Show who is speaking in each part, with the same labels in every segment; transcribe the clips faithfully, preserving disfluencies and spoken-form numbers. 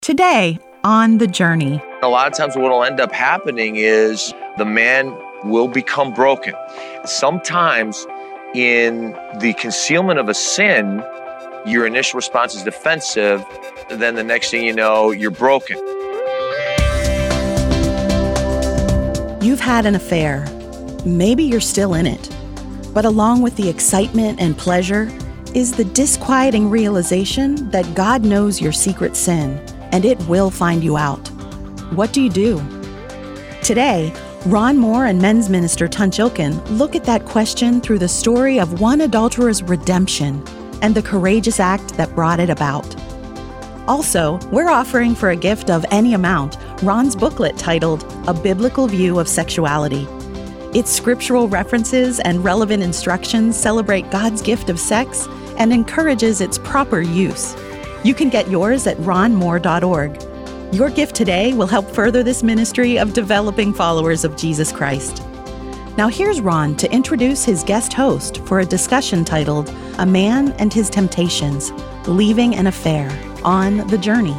Speaker 1: Today on The Journey.
Speaker 2: A lot of times what will end up happening is the man will become broken. Sometimes in the concealment of a sin, your initial response is defensive. Then the next thing you know, you're broken.
Speaker 1: You've had an affair. Maybe you're still in it. But along with the excitement and pleasure is the disquieting realization that God knows your secret sin, and it will find you out. What do you do? Today, Ron Moore and men's minister Tunch Ilkin look at that question through the story of one adulterer's redemption and the courageous act that brought it about. Also, we're offering for a gift of any amount Ron's booklet titled A Biblical View of Sexuality. Its scriptural references and relevant instructions celebrate God's gift of sex and encourages its proper use. You can get yours at ron moore dot org. Your gift today will help further this ministry of developing followers of Jesus Christ. Now here's Ron to introduce his guest host for a discussion titled A Man and His Temptations, Leaving an Affair, on The Journey.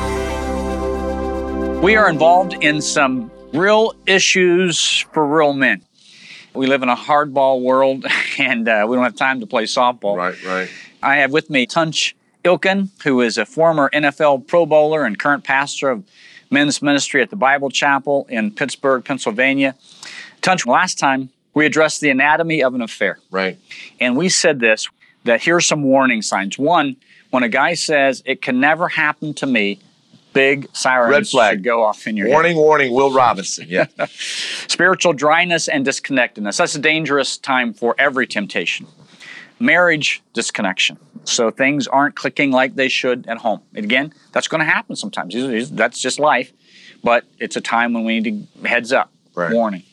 Speaker 3: We are involved in some real issues for real men. We live in a hardball world, and uh, we don't have time to play softball.
Speaker 2: Right, right.
Speaker 3: I have with me Tunch Ilkin, who is a former N F L Pro Bowler and current pastor of men's ministry at the Bible Chapel in Pittsburgh, Pennsylvania. Tunch, last time we addressed the anatomy of an affair.
Speaker 2: Right.
Speaker 3: And we said this, that here's some warning signs. One, when a guy says, it can never happen to me, big sirens
Speaker 2: Red flag.
Speaker 3: should go off in your
Speaker 2: warning,
Speaker 3: head.
Speaker 2: Warning, warning, Will Robinson. Yeah.
Speaker 3: Spiritual dryness and disconnectedness. That's a dangerous time for every temptation. Marriage disconnection. So things aren't clicking like they should at home. Again, that's going to happen sometimes. That's just life. But it's a time when we need to heads up.
Speaker 2: Right.
Speaker 3: Warning.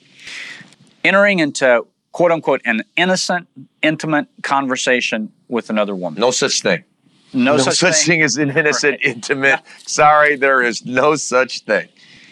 Speaker 3: Entering into, quote unquote, an innocent, intimate conversation with another woman.
Speaker 2: No such thing.
Speaker 3: No,
Speaker 2: no
Speaker 3: such,
Speaker 2: such
Speaker 3: thing.
Speaker 2: thing as an innocent,
Speaker 3: Right.
Speaker 2: intimate. Sorry, there is no such thing.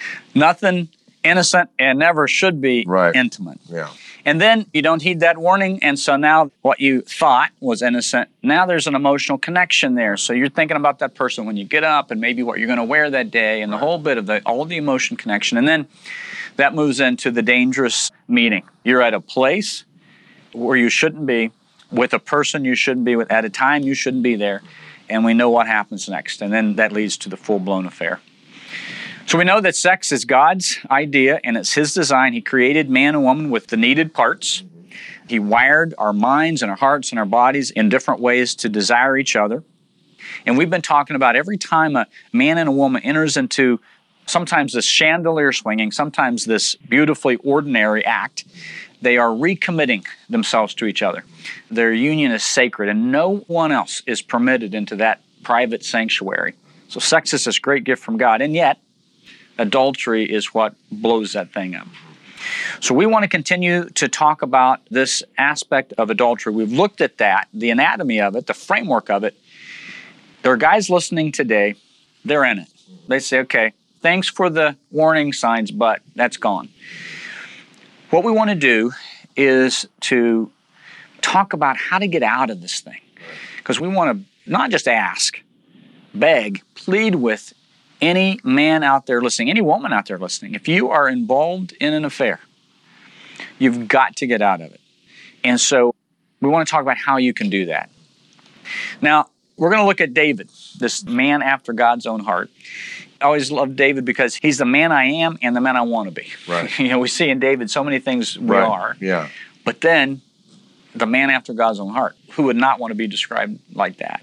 Speaker 3: Nothing innocent and never should be
Speaker 2: right.
Speaker 3: intimate.
Speaker 2: Yeah.
Speaker 3: And then you don't heed that warning, and so now what you thought was innocent, now there's an emotional connection there. So you're thinking about that person when you get up and maybe what you're going to wear that day and the whole bit of the all of the emotion connection. And then that moves into the dangerous meeting. You're at a place where you shouldn't be, with a person you shouldn't be with, at a time you shouldn't be there, and we know what happens next. And then that leads to the full-blown affair. So we know that sex is God's idea, and it's His design. He created man and woman with the needed parts. He wired our minds and our hearts and our bodies in different ways to desire each other. And we've been talking about every time a man and a woman enters into sometimes this chandelier swinging, sometimes this beautifully ordinary act, they are recommitting themselves to each other. Their union is sacred, and no one else is permitted into that private sanctuary. So sex is this great gift from God, and yet adultery is what blows that thing up. So we want to continue to talk about this aspect of adultery. We've looked at that, the anatomy of it, the framework of it. There are guys listening today, they're in it. They say, okay, thanks for the warning signs, but that's gone. What we want to do is to talk about how to get out of this thing. Because we want to not just ask, beg, plead with any man out there listening, any woman out there listening. If you are involved in an affair, you've got to get out of it. And so we want to talk about how you can do that. Now, we're going to look at David, this man after God's own heart. I always love David because he's the man I am and the man I want to be.
Speaker 2: Right.
Speaker 3: You know, we see in David so many things we
Speaker 2: right.
Speaker 3: are.
Speaker 2: Yeah.
Speaker 3: But then the man after God's own heart, who would not want to be described like that?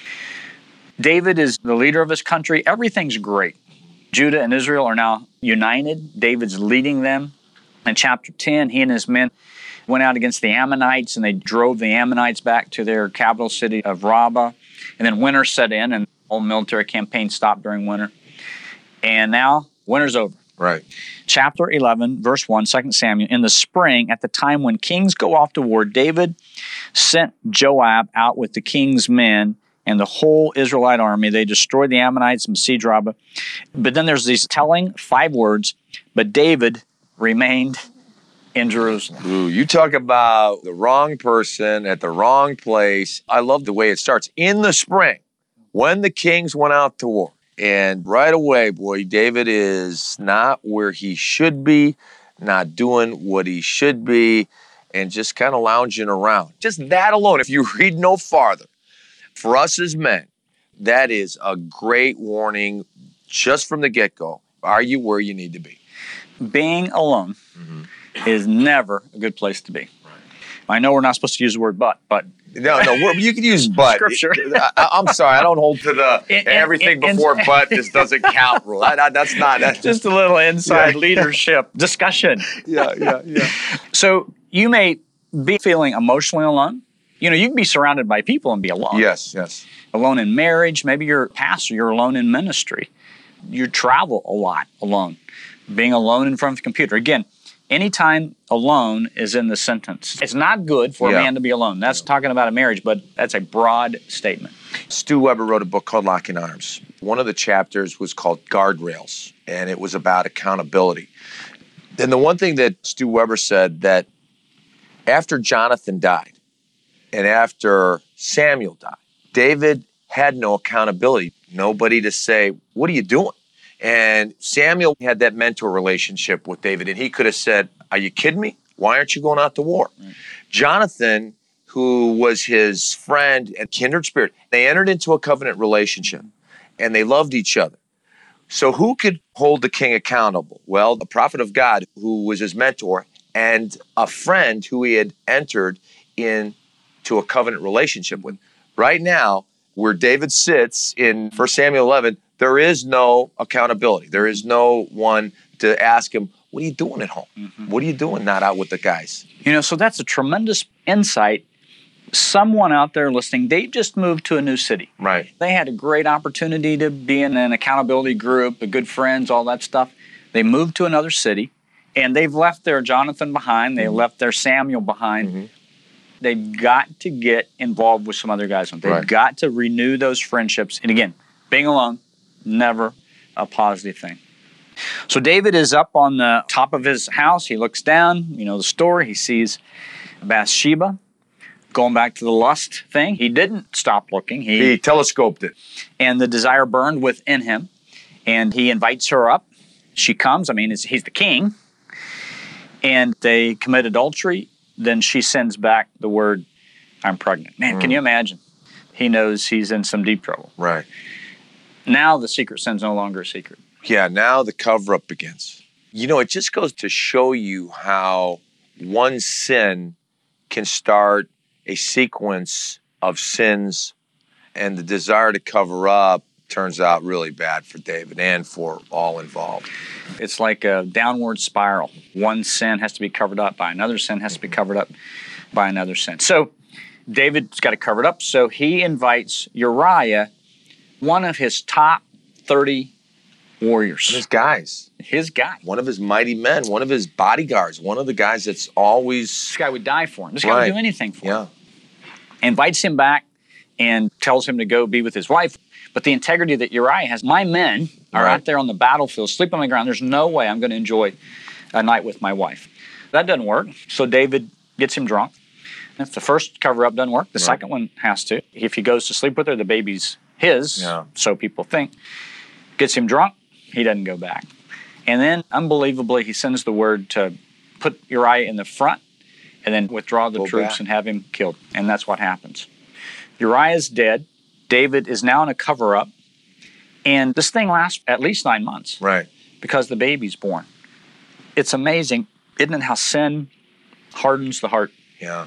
Speaker 3: David is the leader of his country. Everything's great. Judah and Israel are now united. David's leading them. In chapter ten, he and his men went out against the Ammonites, and they drove the Ammonites back to their capital city of Rabbah. And then winter set in, and the whole military campaign stopped during winter. And now winter's over.
Speaker 2: Right.
Speaker 3: Chapter eleven, verse one, Second Samuel. In the spring, at the time when kings go off to war, David sent Joab out with the king's men and the whole Israelite army. They destroyed the Ammonites and besieged Rabbah. But then there's these telling five words, but David remained in Jerusalem.
Speaker 2: Ooh, you talk about the wrong person at the wrong place. I love the way it starts. In the spring, when the kings went out to war. And right away, boy, David is not where he should be, not doing what he should be, and just kind of lounging around. Just that alone, if you read no farther, for us as men, that is a great warning just from the get-go. Are you where you need to be?
Speaker 3: Being alone mm-hmm. is never a good place to be. Right. I know we're not supposed to use the word but, but
Speaker 2: No, no, we're, you can use but.
Speaker 3: Scripture.
Speaker 2: I, I'm sorry, I don't hold to the
Speaker 3: and,
Speaker 2: everything
Speaker 3: and,
Speaker 2: before
Speaker 3: and,
Speaker 2: but this doesn't count rule. I, I, that's not. That's
Speaker 3: just a little inside
Speaker 2: yeah.
Speaker 3: leadership discussion.
Speaker 2: Yeah, yeah, yeah.
Speaker 3: So you may be feeling emotionally alone. You know, you can be surrounded by people and be alone.
Speaker 2: Yes, yes.
Speaker 3: Alone in marriage. Maybe you're a pastor, you're alone in ministry. You travel a lot alone. Being alone in front of the computer. Again, anytime alone is in the sentence. It's not good for
Speaker 2: yeah.
Speaker 3: a man to be alone. That's yeah. talking about a marriage, but that's a broad statement.
Speaker 2: Stu Weber wrote a book called Locking Arms. One of the chapters was called Guardrails, and it was about accountability. And the one thing that Stu Weber said, that after Jonathan died and after Samuel died, David had no accountability, nobody to say, what are you doing? And Samuel had that mentor relationship with David, and he could have said, are you kidding me? Why aren't you going out to war? Right. Jonathan, who was his friend and kindred spirit, they entered into a covenant relationship, and they loved each other. So who could hold the king accountable? Well, the prophet of God, who was his mentor, and a friend who he had entered into a covenant relationship with. Right now, where David sits in First Samuel eleven, there is no accountability. There is no one to ask him, what are you doing at home? Mm-hmm. What are you doing not out with the guys?
Speaker 3: You know, so that's a tremendous insight. Someone out there listening, they just moved to a new city.
Speaker 2: Right.
Speaker 3: They had a great opportunity to be in an accountability group, a good friends, all that stuff. They moved to another city, and they've left their Jonathan behind. They mm-hmm. left their Samuel behind. Mm-hmm. They've got to get involved with some other guys. They've right. got to renew those friendships. And again, being alone, never a positive thing. So David is up on the top of his house. He looks down, you know, the story. He sees Bathsheba. Going back to the lust thing, he didn't stop looking. He,
Speaker 2: he telescoped it.
Speaker 3: And the desire burned within him. And he invites her up. She comes. I mean, it's, he's the king. And they commit adultery. Then she sends back the word, I'm pregnant. Man, mm. can you imagine? He knows he's in some deep trouble.
Speaker 2: Right.
Speaker 3: Now the secret sin's no longer a secret.
Speaker 2: Yeah, now the cover-up begins. You know, it just goes to show you how one sin can start a sequence of sins, and the desire to cover up turns out really bad for David and for all involved.
Speaker 3: It's like a downward spiral. One sin has to be covered up by another sin, has to be covered up by another sin. So David's got it covered up, so he invites Uriah, one of his top thirty warriors.
Speaker 2: His guys.
Speaker 3: His guy.
Speaker 2: One of his mighty men, one of his bodyguards, one of the guys that's always...
Speaker 3: This guy would die for him. This
Speaker 2: right.
Speaker 3: guy would do anything for
Speaker 2: yeah.
Speaker 3: him. Invites him back and tells him to go be with his wife. But the integrity that Uriah has, my men are
Speaker 2: right.
Speaker 3: out there on the battlefield, sleep on the ground. There's no way I'm going to enjoy a night with my wife. That doesn't work. So David gets him drunk. If the first cover-up doesn't work, the right. second one has to. If he goes to sleep with her, the baby's his,
Speaker 2: yeah.
Speaker 3: so people think. Gets him drunk, he doesn't go back. And then, unbelievably, he sends the word to put Uriah in the front and then withdraw the
Speaker 2: go
Speaker 3: troops
Speaker 2: back.
Speaker 3: and have him killed. And that's what happens. Uriah's dead. David is now in a cover-up. And this thing lasts at least nine months.
Speaker 2: Right.
Speaker 3: Because the baby's born. It's amazing, isn't it, how sin hardens the heart?
Speaker 2: Yeah.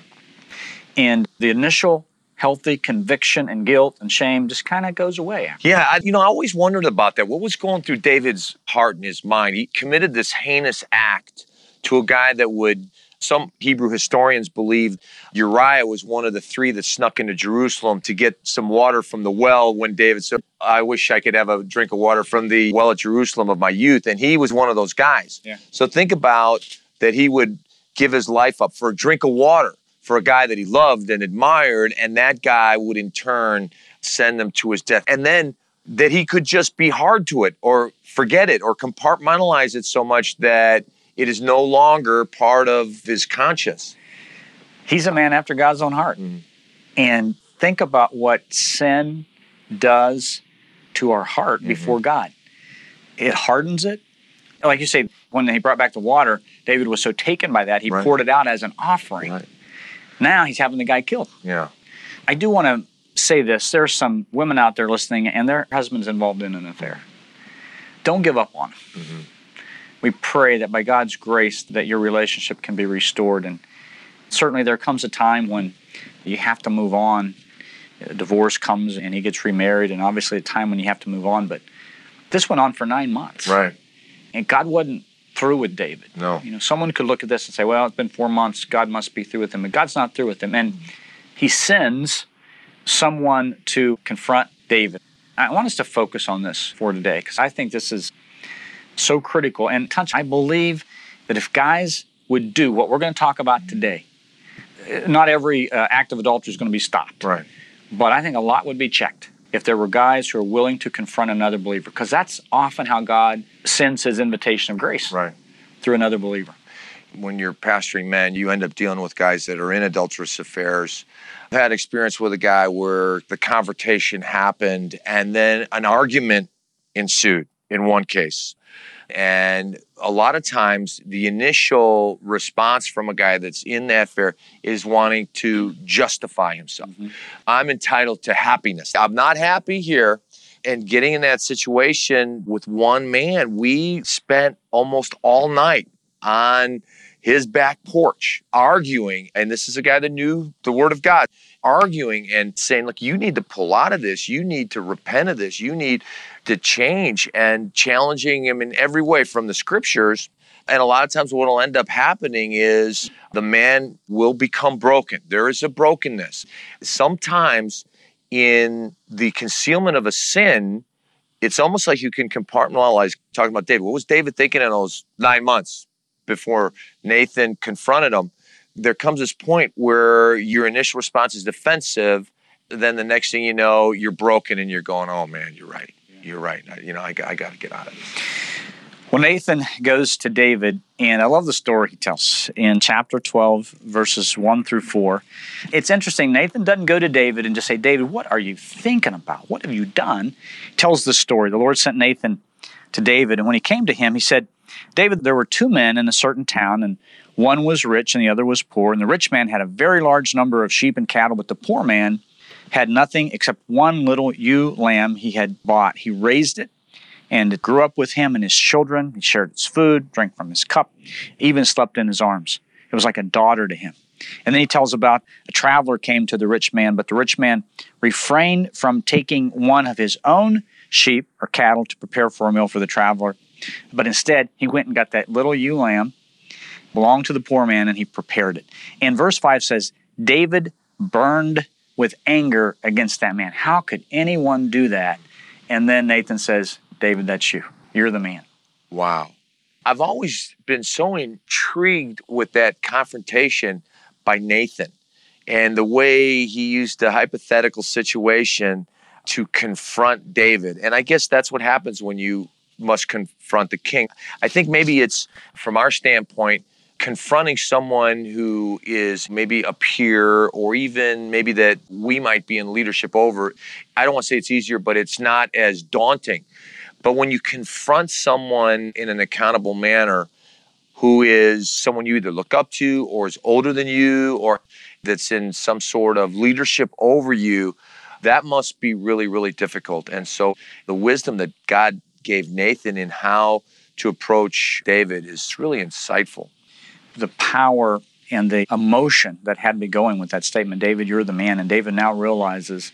Speaker 3: And the initial healthy conviction and guilt and shame just kind of goes away.
Speaker 2: Yeah, I, you know, I always wondered about that. What was going through David's heart and his mind? He committed this heinous act to a guy that would, some Hebrew historians believe Uriah was one of the three that snuck into Jerusalem to get some water from the well when David said, I wish I could have a drink of water from the well at Jerusalem of my youth. And he was one of those guys.
Speaker 3: Yeah.
Speaker 2: So think about that he would give his life up for a drink of water for a guy that he loved and admired, and that guy would in turn send him to his death. And then that he could just be hard to it or forget it or compartmentalize it so much that it is no longer part of his conscience.
Speaker 3: He's a man after God's own heart.
Speaker 2: Mm.
Speaker 3: And think about what sin does to our heart mm-hmm. before God. It hardens it. Like you say, when he brought back the water, David was so taken by that, he right. poured it out as an offering. Right. Now he's having the guy killed.
Speaker 2: Yeah.
Speaker 3: I do want to say this. There's some women out there listening, and their husband's involved in an affair. Don't give up on them. Mm-hmm. We pray that by God's grace that your relationship can be restored. And certainly there comes a time when you have to move on. A divorce comes and he gets remarried, and obviously a time when you have to move on. But this went on for nine months.
Speaker 2: Right.
Speaker 3: And God wasn't through with David.
Speaker 2: No.
Speaker 3: You know, someone could look at this and say, well, it's been four months. God must be through with him. But God's not through with him. And he sends someone to confront David. I want us to focus on this for today because I think this is so critical. And touch, I believe that if guys would do what we're going to talk about today, not every uh, act of adultery is going to be stopped.
Speaker 2: Right.
Speaker 3: But I think a lot would be checked if there were guys who are willing to confront another believer, because that's often how God sends his invitation of grace.
Speaker 2: Right.
Speaker 3: Through another believer.
Speaker 2: When you're pastoring men, you end up dealing with guys that are in adulterous affairs. I've had experience with a guy where the confrontation happened and then an argument ensued in one case. And a lot of times the initial response from a guy that's in that affair is wanting to justify himself. Mm-hmm. I'm entitled to happiness. I'm not happy here. And getting in that situation with one man, we spent almost all night on his back porch arguing. And this is a guy that knew the Word of God, arguing and saying, look, you need to pull out of this. You need to repent of this. You need to change, and challenging him in every way from the scriptures. And a lot of times what will end up happening is the man will become broken. There is a brokenness. Sometimes in the concealment of a sin, it's almost like you can compartmentalize. Talking about David, what was David thinking in those nine months before Nathan confronted him? There comes this point where your initial response is defensive. Then the next thing you know, you're broken and you're going, oh man, you're right. You're right. You know, I, I got to get out of this.
Speaker 3: Well, Nathan goes to David, and I love the story he tells in chapter twelve, verses one through four. It's interesting. Nathan doesn't go to David and just say, David, what are you thinking about? What have you done? He tells the story. The Lord sent Nathan to David, and when he came to him, he said, David, there were two men in a certain town, and one was rich and the other was poor. And the rich man had a very large number of sheep and cattle, but the poor man had nothing except one little ewe lamb he had bought. He raised it, and it grew up with him and his children. He shared its food, drank from his cup, even slept in his arms. It was like a daughter to him. And then he tells about a traveler came to the rich man, but the rich man refrained from taking one of his own sheep or cattle to prepare for a meal for the traveler. But instead, he went and got that little ewe lamb, belonged to the poor man, and he prepared it. And verse five says, David burned with anger against that man. How could anyone do that? And then Nathan says, David, that's you. You're the man.
Speaker 2: Wow. I've always been so intrigued with that confrontation by Nathan and the way he used a hypothetical situation to confront David. And I guess that's what happens when you must confront the king. I think maybe it's, from our standpoint, confronting someone who is maybe a peer or even maybe that we might be in leadership over. I don't want to say it's easier, but it's not as daunting. But when you confront someone in an accountable manner who is someone you either look up to or is older than you or that's in some sort of leadership over you, that must be really, really difficult. And so the wisdom that God gave Nathan in how to approach David is really insightful.
Speaker 3: The power and the emotion that had to be going with that statement, David, you're the man. And David now realizes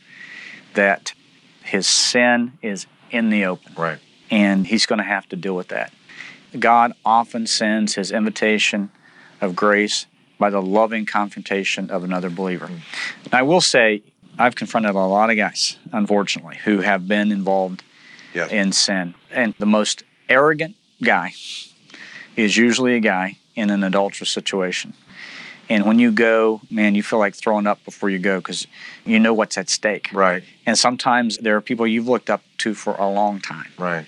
Speaker 3: that his sin is in the open.
Speaker 2: Right.
Speaker 3: And he's going to have to deal with that. God often sends his invitation of grace by the loving confrontation of another believer. Mm. And I will say, I've confronted a lot of guys, unfortunately, who have been involved yes. in sin. And the most arrogant guy is usually a guy in an adulterous situation. And when you go, man, you feel like throwing up before you go because you know what's at stake.
Speaker 2: Right.
Speaker 3: And sometimes there are people you've looked up to for a long time.
Speaker 2: Right.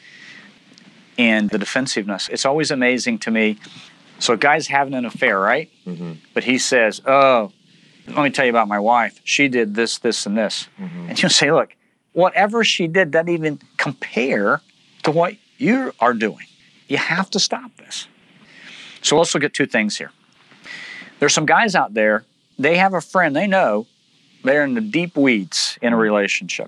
Speaker 3: And the defensiveness, it's always amazing to me. So a guy's having an affair, right? Mm-hmm. But he says, oh, let me tell you about my wife. She did this, this, and this. Mm-hmm. And you'll say, look, whatever she did doesn't even compare to what you are doing. You have to stop this. So let's look at two things here. There's some guys out there, they have a friend, they know they're in the deep weeds in a relationship.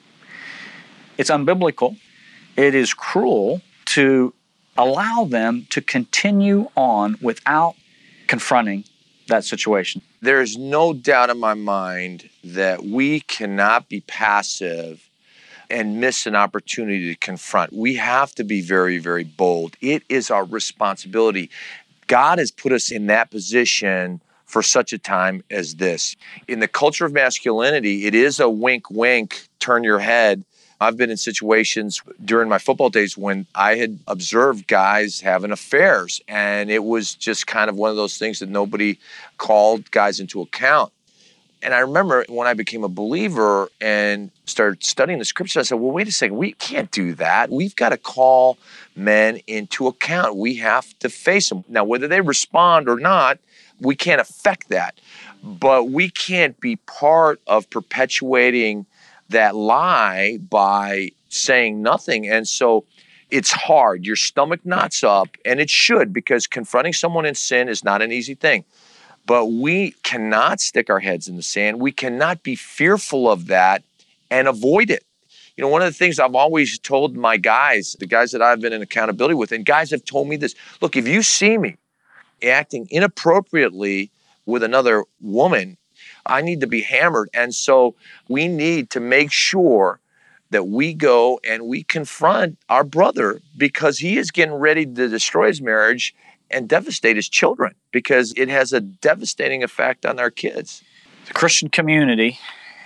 Speaker 3: It's unbiblical. It is cruel to allow them to continue on without confronting that situation.
Speaker 2: There is no doubt in my mind that we cannot be passive and miss an opportunity to confront. We have to be very, very bold. It is our responsibility. God has put us in that position for such a time as this. In the culture of masculinity, it is a wink, wink, turn your head. I've been in situations during my football days when I had observed guys having affairs, and it was just kind of one of those things that nobody called guys into account. And I remember when I became a believer and started studying the scripture, I said, well, wait a second, we can't do that. We've got to call men into account. We have to face them. Now, whether they respond or not, we can't affect that. But we can't be part of perpetuating that lie by saying nothing. And so it's hard. Your stomach knots up, and it should, because confronting someone in sin is not an easy thing. But we cannot stick our heads in the sand. We cannot be fearful of that and avoid it. You know, one of the things I've always told my guys, the guys that I've been in accountability with, and guys have told me this, look, if you see me acting inappropriately with another woman, I need to be hammered. And so we need to make sure that we go and we confront our brother, because he is getting ready to destroy his marriage and devastate his children, because it has a devastating effect on our kids.
Speaker 3: The Christian community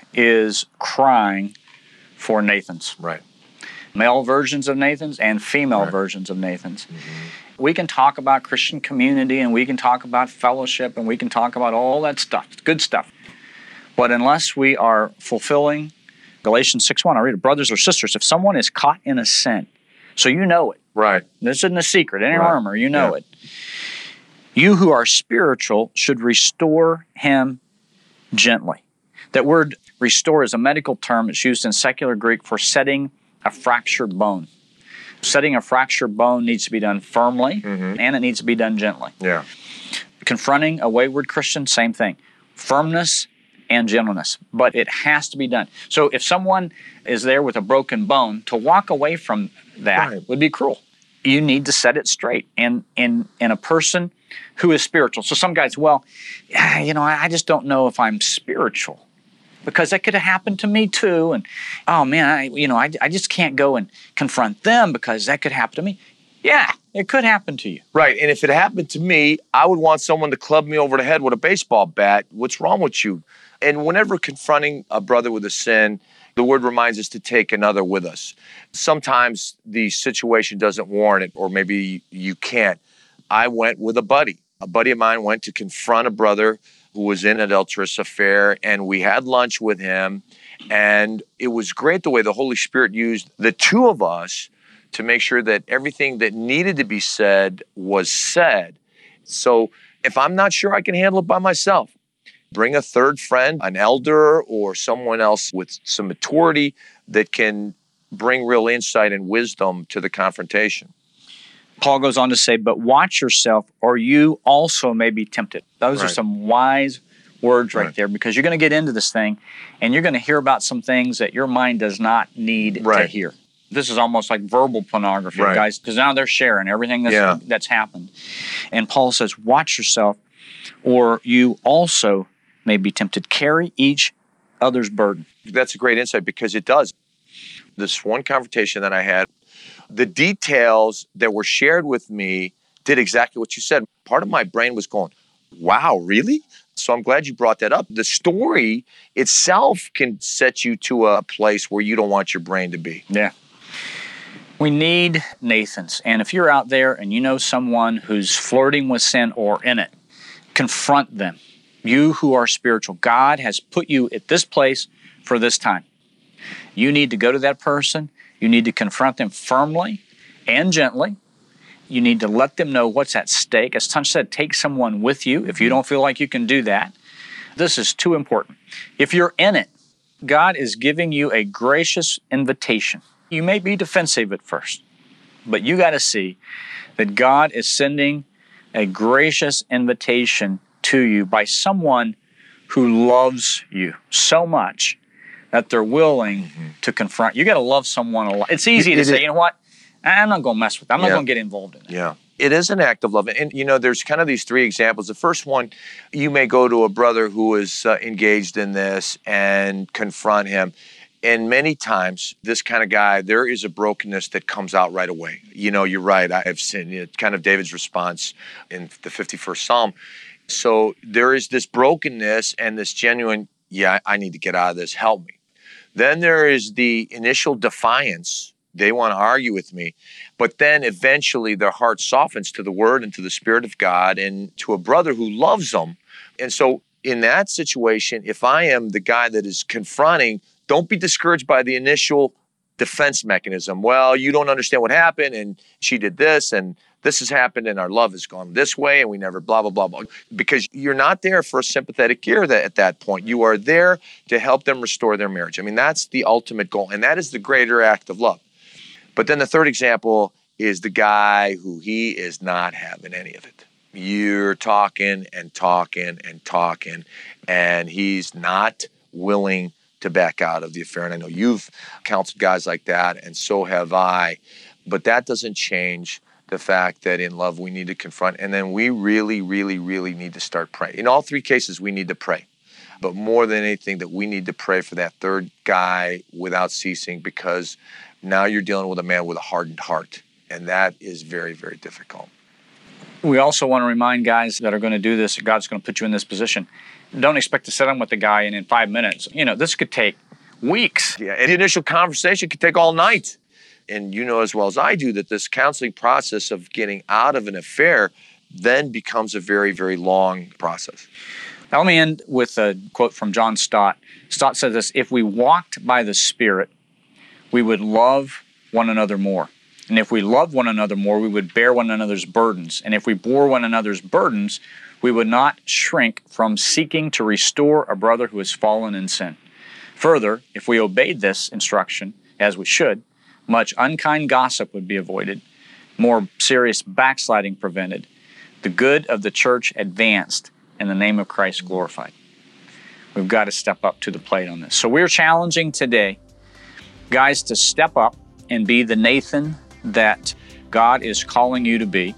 Speaker 3: is crying for Nathans.
Speaker 2: Right.
Speaker 3: Male versions of Nathans and female
Speaker 2: right.
Speaker 3: versions of Nathans.
Speaker 2: Mm-hmm.
Speaker 3: We can talk about Christian community, and we can talk about fellowship, and we can talk about all that stuff, good stuff. But unless we are fulfilling Galatians six one, I read it, brothers or sisters, if someone is caught in a sin, so you know it.
Speaker 2: Right.
Speaker 3: This isn't a secret, any
Speaker 2: right.
Speaker 3: armor, you know
Speaker 2: yeah.
Speaker 3: it. You who are spiritual should restore him gently. That word restore is a medical term. It's used in secular Greek for setting a fractured bone. Setting a fractured bone needs to be done firmly, mm-hmm. and it needs to be done gently.
Speaker 2: Yeah.
Speaker 3: Confronting a wayward Christian, same thing. Firmness and gentleness, but it has to be done. So if someone is there with a broken bone, to walk away from that right. would be cruel. You need to set it straight. And in in a person who is spiritual. So some guys, well, you know, I just don't know if I'm spiritual, because that could have happened to me too. And oh man, I, you know, I, I just can't go and confront them because that could happen to me. Yeah, it could happen to you.
Speaker 2: Right, and if it happened to me, I would want someone to club me over the head with a baseball bat. What's wrong with you? And whenever confronting a brother with a sin, the word reminds us to take another with us. Sometimes the situation doesn't warrant it, or maybe you can't. I went with a buddy. A buddy of mine went to confront a brother who was in an adulterous affair, and we had lunch with him. And it was great the way the Holy Spirit used the two of us to make sure that everything that needed to be said was said. So if I'm not sure I can handle it by myself, bring a third friend, an elder, or someone else with some maturity that can bring real insight and wisdom to the confrontation.
Speaker 3: Paul goes on to say, but watch yourself, or you also may be tempted. Those
Speaker 2: right.
Speaker 3: are some wise words right,
Speaker 2: right
Speaker 3: there, because you're going to get into this thing, and you're going to hear about some things that your mind does not need
Speaker 2: right.
Speaker 3: to hear. This is almost like verbal pornography,
Speaker 2: right.
Speaker 3: guys, because now they're sharing everything that's,
Speaker 2: yeah.
Speaker 3: that's happened. And Paul says, watch yourself, or you also may be tempted. Carry each other's burden.
Speaker 2: That's a great insight, because it does. This one confrontation that I had, the details that were shared with me did exactly what you said. Part of my brain was going, wow, really? So I'm glad you brought that up. The story itself can set you to a place where you don't want your brain to be.
Speaker 3: Yeah. We need Nathans. And if you're out there and you know someone who's flirting with sin or in it, confront them. You who are spiritual, God has put you at this place for this time. You need to go to that person. You need to confront them firmly and gently. You need to let them know what's at stake. As Tunch said, take someone with you if you don't feel like you can do that. This is too important. If you're in it, God is giving you a gracious invitation. You may be defensive at first, but you got to see that God is sending a gracious invitation to you by someone who loves you so much that they're willing mm-hmm. to confront. You got to love someone a lot. It's easy it, to it, say, it, you know what? I'm not going to mess with that. I'm yeah. not going to get involved in it.
Speaker 2: Yeah. It is an act of love. And, you know, there's kind of these three examples. The first one, you may go to a brother who is uh, engaged in this and confront him. And many times, this kind of guy, there is a brokenness that comes out right away. You know, you're right. I've seen it, kind of David's response in the fifty-first Psalm. So there is this brokenness and this genuine, yeah, I need to get out of this. Help me. Then there is the initial defiance. They want to argue with me. But then eventually their heart softens to the Word and to the Spirit of God and to a brother who loves them. And so in that situation, if I am the guy that is confronting, don't be discouraged by the initial defense mechanism. Well, you don't understand what happened, and she did this, and this has happened, and our love has gone this way, and we never blah, blah, blah, blah. Because you're not there for a sympathetic ear that, at that point. You are there to help them restore their marriage. I mean, that's the ultimate goal, and that is the greater act of love. But then the third example is the guy who he is not having any of it. You're talking and talking and talking, and he's not willing to back out of the affair. And I know you've counseled guys like that, and so have I. But that doesn't change the fact that in love we need to confront, and then we really, really, really need to start praying. In all three cases, we need to pray. But more than anything, that we need to pray for that third guy without ceasing, because now you're dealing with a man with a hardened heart, and that is very, very difficult.
Speaker 3: We also want to remind guys that are going to do this, God's going to put you in this position. Don't expect to sit down with the guy and in five minutes. You know, this could take weeks.
Speaker 2: Yeah, and the initial conversation could take all night. And you know as well as I do that this counseling process of getting out of an affair then becomes a very, very long process.
Speaker 3: Now let me end with a quote from John Stott. Stott says this: if we walked by the Spirit, we would love one another more. And if we loved one another more, we would bear one another's burdens. And if we bore one another's burdens, we would not shrink from seeking to restore a brother who has fallen in sin. Further, if we obeyed this instruction, as we should, much unkind gossip would be avoided, more serious backsliding prevented, the good of the church advanced, and the name of Christ glorified. We've got to step up to the plate on this. So we're challenging today guys to step up and be the Nathan that God is calling you to be.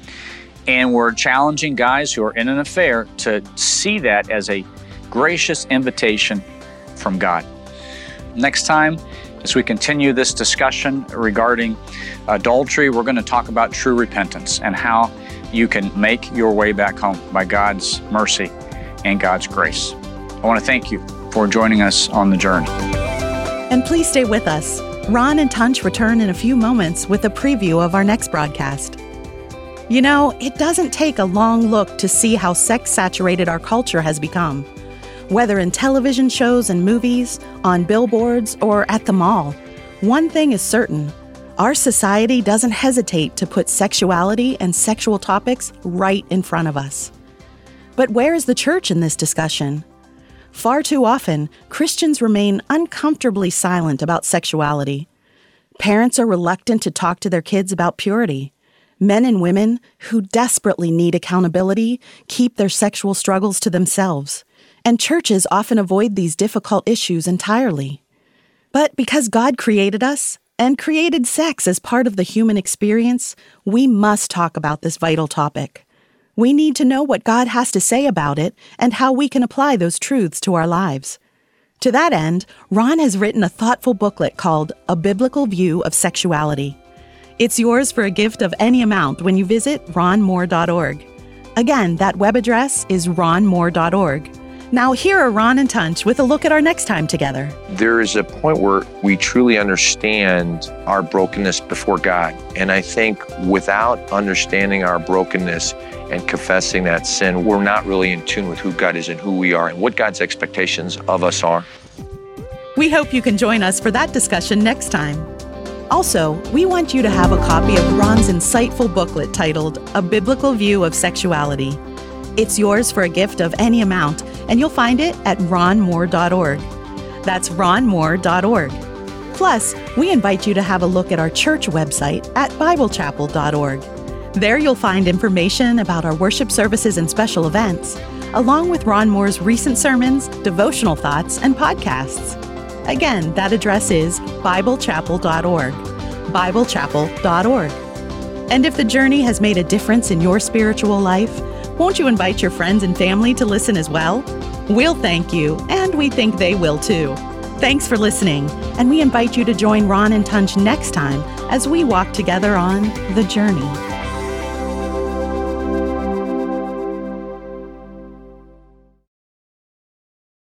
Speaker 3: And we're challenging guys who are in an affair to see that as a gracious invitation from God. Next time, as we continue this discussion regarding adultery, we're going to talk about true repentance and how you can make your way back home by God's mercy and God's grace. I want to thank you for joining us on the journey.
Speaker 1: And please stay with us. Ron and Tunch return in a few moments with a preview of our next broadcast. You know, it doesn't take a long look to see how sex-saturated our culture has become. Whether in television shows and movies, on billboards, or at the mall, one thing is certain: our society doesn't hesitate to put sexuality and sexual topics right in front of us. But where is the church in this discussion? Far too often, Christians remain uncomfortably silent about sexuality. Parents are reluctant to talk to their kids about purity. Men and women who desperately need accountability keep their sexual struggles to themselves. And churches often avoid these difficult issues entirely. But because God created us and created sex as part of the human experience, we must talk about this vital topic. We need to know what God has to say about it and how we can apply those truths to our lives. To that end, Ron has written a thoughtful booklet called A Biblical View of Sexuality. It's yours for a gift of any amount when you visit ron moore dot org. Again, that web address is ron moore dot org. Now here are Ron and Tunch with a look at our next time together.
Speaker 2: There is a point where we truly understand our brokenness before God. And I think without understanding our brokenness and confessing that sin, we're not really in tune with who God is and who we are and what God's expectations of us are.
Speaker 1: We hope you can join us for that discussion next time. Also, we want you to have a copy of Ron's insightful booklet titled A Biblical View of Sexuality. It's yours for a gift of any amount, and you'll find it at ron moore dot org. That's ron moore dot org. Plus, we invite you to have a look at our church website at bible chapel dot org. There you'll find information about our worship services and special events, along with Ron Moore's recent sermons, devotional thoughts, and podcasts. Again, that address is bible chapel dot org. bible chapel dot org. And if the journey has made a difference in your spiritual life, won't you invite your friends and family to listen as well? We'll thank you, and we think they will too. Thanks for listening, and we invite you to join Ron and Tunch next time as we walk together on The Journey.